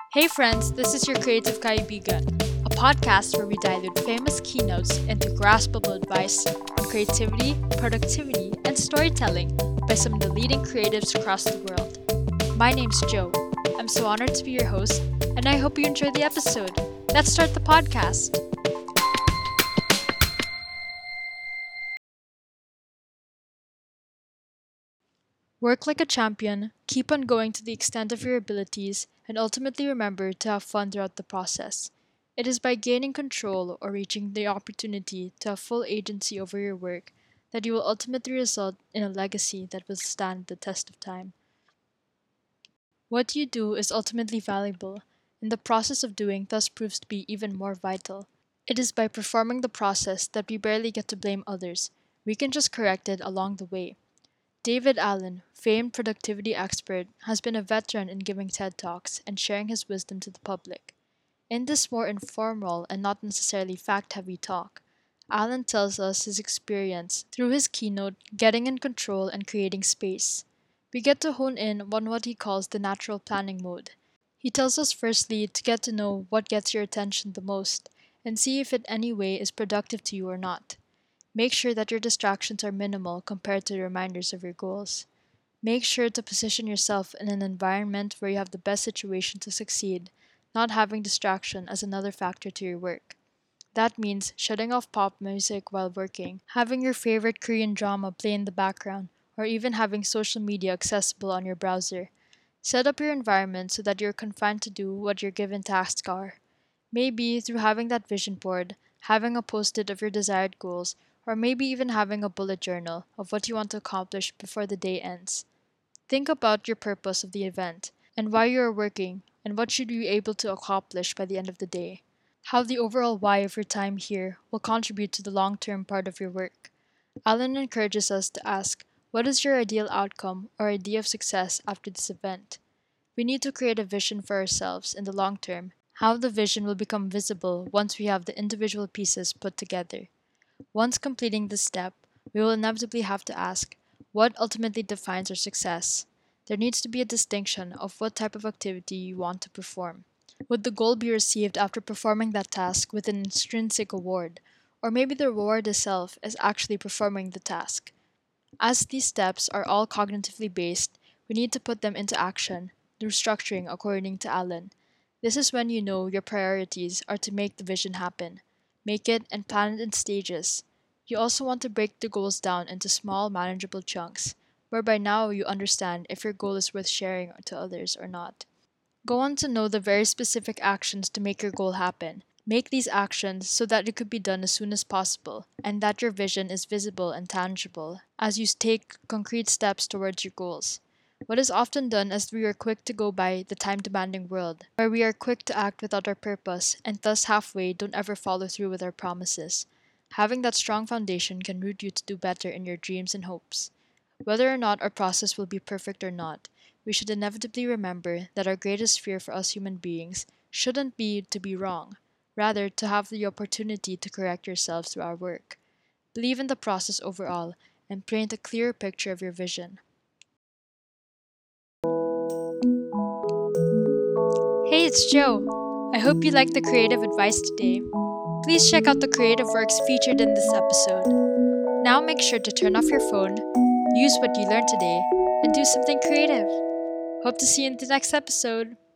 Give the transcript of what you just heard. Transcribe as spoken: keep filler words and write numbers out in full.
Hey friends, this is your Creative Kaibigan, a podcast where we dilute famous keynotes into graspable advice on creativity, productivity, and storytelling by some of the leading creatives across the world. My name's Joe. I'm so honored to be your host, and I hope you enjoy the episode. Let's start the podcast. Work like a champion, keep on going to the extent of your abilities, and ultimately remember to have fun throughout the process. It is by gaining control or reaching the opportunity to have full agency over your work that you will ultimately result in a legacy that will stand the test of time. What you do is ultimately valuable, and the process of doing thus proves to be even more vital. It is by performing the process that we barely get to blame others, we can just correct it along the way. David Allen, famed productivity expert, has been a veteran in giving TED Talks and sharing his wisdom to the public. In this more informal and not necessarily fact heavy talk, Allen tells us his experience through his keynote, Getting in Control and Creating Space. We get to hone in on what he calls the natural planning mode. He tells us firstly to get to know what gets your attention the most and see if it any way is productive to you or not. Make sure that your distractions are minimal compared to the reminders of your goals. Make sure to position yourself in an environment where you have the best situation to succeed, not having distraction as another factor to your work. That means shutting off pop music while working, having your favorite Korean drama play in the background, or even having social media accessible on your browser. Set up your environment so that you're confined to do what your given tasks are. Maybe through having that vision board, having a post it of your desired goals, or maybe even having a bullet journal of what you want to accomplish before the day ends. Think about your purpose of the event and why you are working and what should you be able to accomplish by the end of the day. How the overall why of your time here will contribute to the long-term part of your work. Alan encourages us to ask, what is your ideal outcome or idea of success after this event? We need to create a vision for ourselves in the long term, how the vision will become visible once we have the individual pieces put together. Once completing this step, we will inevitably have to ask, what ultimately defines our success? There needs to be a distinction of what type of activity you want to perform. Would the goal be received after performing that task with an intrinsic award, or maybe the reward itself is actually performing the task? As these steps are all cognitively based, we need to put them into action through structuring according to Allen. This is when you know your priorities are to make the vision happen. Make it and plan it in stages. You also want to break the goals down into small, manageable chunks, whereby now you understand if your goal is worth sharing to others or not. Go on to know the very specific actions to make your goal happen. Make these actions so that it could be done as soon as possible, and that your vision is visible and tangible as you take concrete steps towards your goals. What is often done is we are quick to go by the time demanding world, where we are quick to act without our purpose and thus halfway don't ever follow through with our promises. Having that strong foundation can root you to do better in your dreams and hopes. Whether or not our process will be perfect or not, we should inevitably remember that our greatest fear for us human beings shouldn't be to be wrong, rather to have the opportunity to correct yourselves through our work. Believe in the process overall and paint a clearer picture of your vision. Hey, it's Joe. I hope you liked the creative advice today. Please check out the creative works featured in this episode. Now make sure to turn off your phone, use what you learned today, and do something creative. Hope to see you in the next episode.